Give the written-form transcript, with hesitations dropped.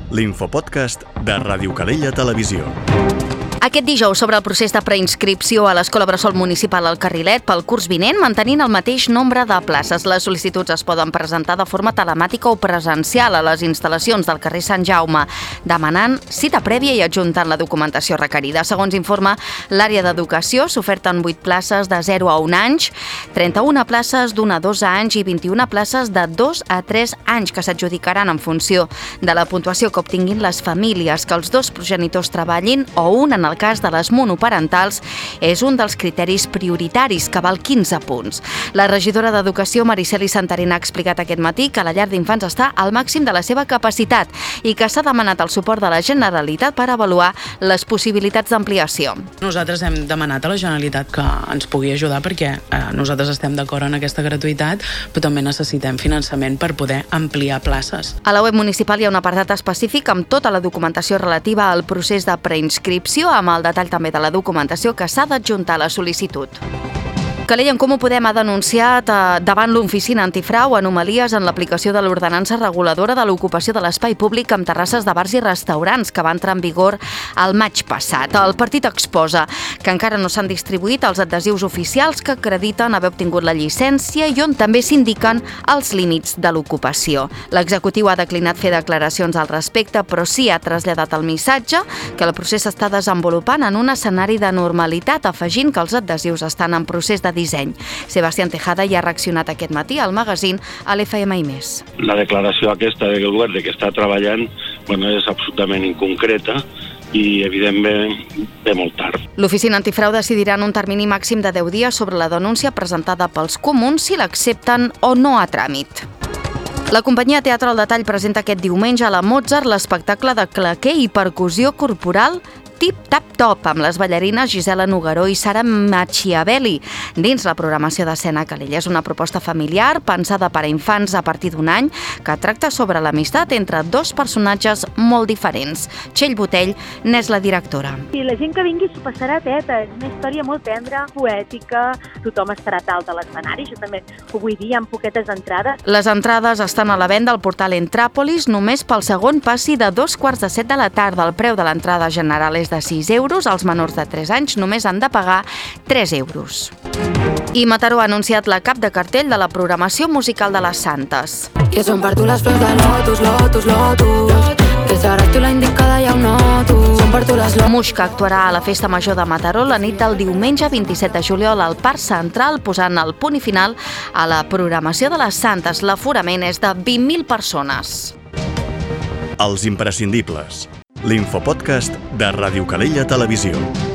l'infopodcast de Ràdio Calella Televisió. Aquest dijous, sobre el procés de preinscripció a l'Escola Bressol Municipal al Carrilet pel curs vinent, mantenint el mateix nombre de places. Les sol·licituds es poden presentar de forma telemàtica o presencial a les instal·lacions del carrer Sant Jaume, demanant cita prèvia i adjuntant la documentació requerida. Segons informa l'àrea d'educació, s'oferten 8 places de 0 a 1 anys, 31 places d'1 a 2 anys i 21 places de 2 a 3 anys que s'adjudicaran en funció de la puntuació que obtinguin les famílies, que els dos progenitors treballin o un en el cas de les monoparentals és un dels criteris prioritaris, que val 15 punts. La regidora d'Educació, Mariceli Santarina, ha explicat aquest matí que la llar d'infants està al màxim de la seva capacitat i que s'ha demanat el suport de la Generalitat per avaluar les possibilitats d'ampliació. Nosaltres hem demanat a la Generalitat que ens pugui ajudar perquè nosaltres estem d'acord en aquesta gratuïtat, però també necessitem finançament per poder ampliar places. A la web municipal hi ha un apartat específic amb tota la documentació relativa al procés de preinscripció, amb el detall també de la documentació que s'ha d'adjuntar a la sol·licitud. Calella en Comú Podem ha denunciat davant l'Oficina Antifrau anomalies en l'aplicació de l'ordenança reguladora de l'ocupació de l'espai públic amb terrasses de bars i restaurants que va entrar en vigor el maig passat. El partit exposa que encara no s'han distribuït els adhesius oficials que acrediten haver obtingut la llicència i on també s'indiquen els límits de l'ocupació. L'executiu ha declinat fer declaracions al respecte, però sí ha traslladat el missatge que el procés s'està desenvolupant en un escenari de normalitat, afegint que els adhesius estan en procés de disseny. Sebastián Tejada ja ha reaccionat aquest matí al magazín a l'FM i més. La declaració aquesta del govern de que està treballant és absolutament inconcreta i, evidentment, ve molt tard. L'Oficina Antifrau decidirà en un termini màxim de 10 dies sobre la denúncia presentada pels comuns si l'accepten o no a tràmit. La companyia Teatre al Detall presenta aquest diumenge a la Mozart l'espectacle de claqué i percussió corporal Tip Tap Top, amb les ballarines Gisela Nogueró i Sara Machiavelli, dins la programació d'escena Calella. És una proposta familiar pensada per a infants a partir d'un any que tracta sobre l'amistat entre dos personatges molt diferents. Txell Botell n'és la directora. I la gent que vingui s'ho passarà teta, és una història molt tendra, poètica, tothom estarà dalt de l'escenari, això també ho vull dir, amb poquetes entrades. Les entrades estan a la venda al portal Entràpolis només pel segon passi de 6:45 de la tarda. El preu de l'entrada general és de 6 euros, els menors de 3 anys només han de pagar 3 euros. I Mataró ha anunciat la cap de cartell de la programació musical de les Santes. I són per tu les flors de lotus, lotus, lotus, que seràs tu la indicada ja ho noto. Són per tu les lotus. Muixca actuarà a la Festa Major de Mataró la nit del diumenge 27 de juliol al Parc Central, posant el punt i final a la programació de les Santes. L'aforament és de 20.000 persones. Els imprescindibles. L'infopodcast de Ràdio Calella Televisió.